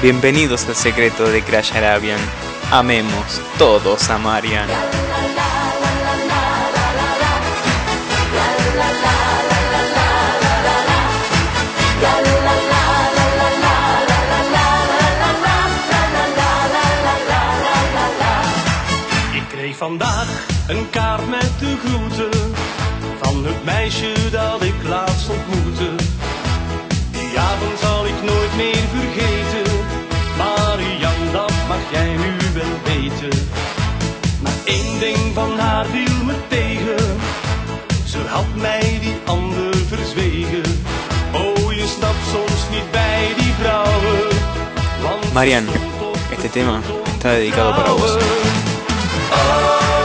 Bienvenidos al secreto de Crash Arabian. Amemos todos a Marian. Ik kreeg vandaag een kaart met de groeten van het meisje dat ik laatst ontmoette. Die avond zal ik nooit meer vergeten. Marian, dat mag jij nu wel weten. Maar één ding van haar viel me tegen. Ze had mij die ander verzwegen. Oh, je snapt soms niet bij die vrouwen. Want Marian, este tema está dedicado para vos. oh,